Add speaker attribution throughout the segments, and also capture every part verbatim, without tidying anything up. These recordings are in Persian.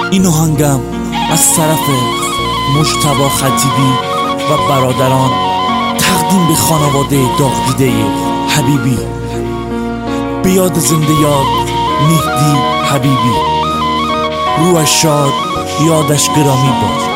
Speaker 1: این آهنگم از طرف مجتبی خطیبی و برادران تقدیم به خانواده داغ دیده حبیبی، به یاد زنده یاد مهدی حبیبی، روحش شاد، یادش گرامی باد.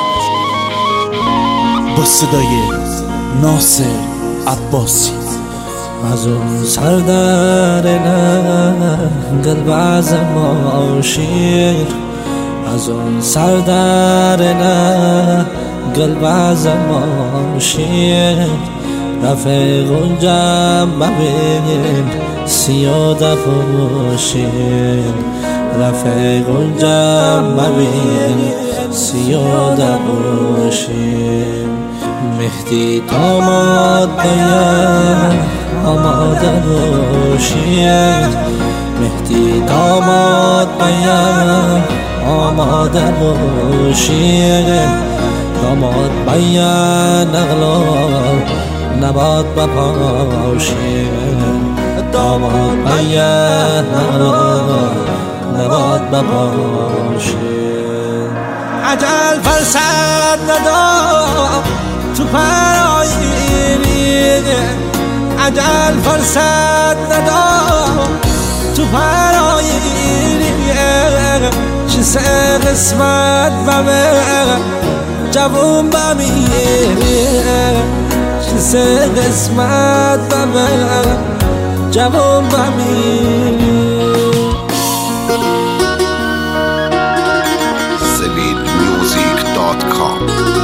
Speaker 1: با صدای ناصر عباسی.
Speaker 2: از اون سردر قلب از ما شیر، از اون سردر قلب از ما شیر، رفیق اونجا ببین سیاده باشین، رفیق اونجا ببین سیاده باشین. مهدی داماد باید آماده باشید، مهدی داماد باید آماده باشید، داماد باید نغلا نباد بپاشید، داماد باید نغلا نباد بپاشید. عجل فرصت ندار تو پراییریده، عجل فرصت ندار تو پراییریده، چه سه قسمت بمه جوون بمیره، چه سه قسمت بمه جوون بمیره.
Speaker 3: سلید میوزیک دات کام.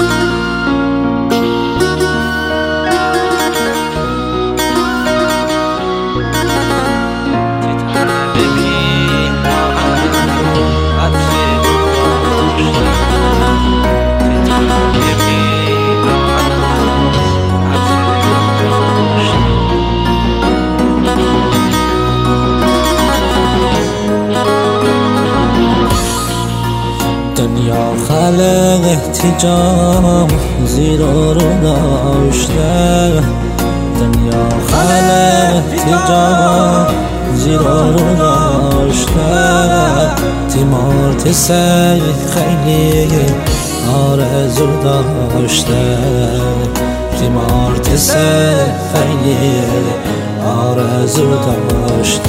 Speaker 2: دنیا خلق احتجام زیر رو داشته، دنیا خلق احتجام زیر رو داشته، تیمار تسه خیلی آرزو داشته، تیمار تسه خیلی آرزو داشته.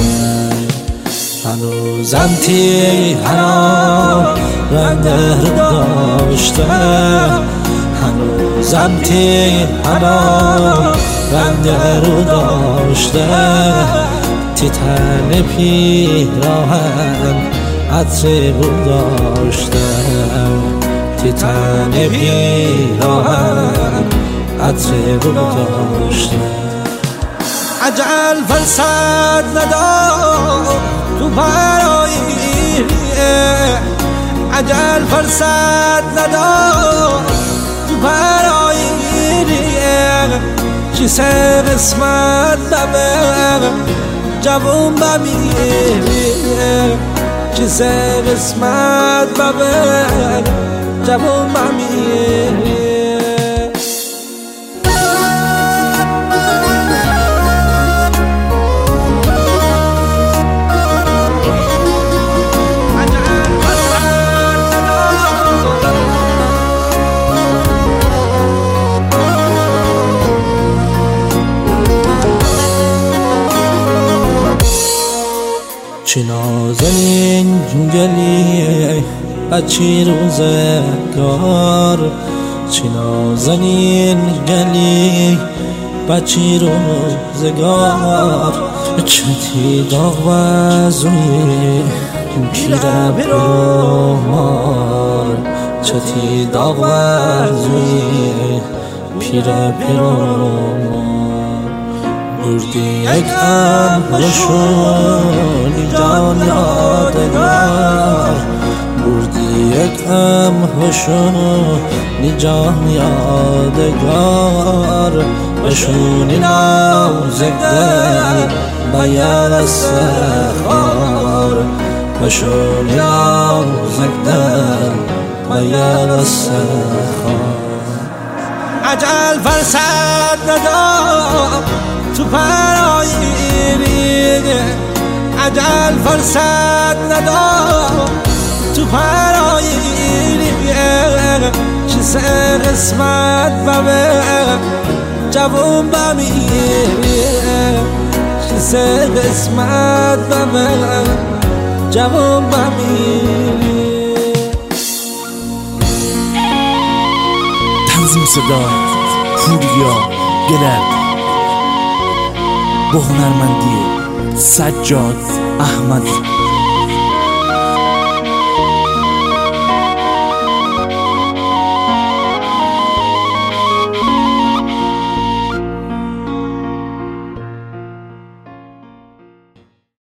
Speaker 2: هنوزم تیهران رنگ رو داشته، هنوزم تیهران رنگ رو داشته، تیتن پیراهن عطر رو داشته، تیتن پیراهن عطر رو داشته. عجل فرصت ندار تو پراییریه، عجل فرصت ندار تو پراییریه، چه سه قسمت بمه جوون بمیره، چه سه قسمت بمه جوون بمیره. چه نازنین گلی بچی روزگار، چه نازنین گلی بچی روزگار، چه تی داغ وزوی پیره پیرومار، چه تی داغ وزوی پیره پیرومار. بردی یک امهشونی جان یادگار، بردی یک امهشونی جان یادگار، بشونی نازک دل باید استخار، بشونی نازک دل باید استخار. عجل فرصت ندار تو پراییریده، عجل فرصت ندار تو پراییریده، چه سه قسمت ببه جوون بمیره چه سه قسمت ببه جوون بمیره.
Speaker 1: تنظیم صدا پوریا گلر با هنرمندی سجاد احمدی.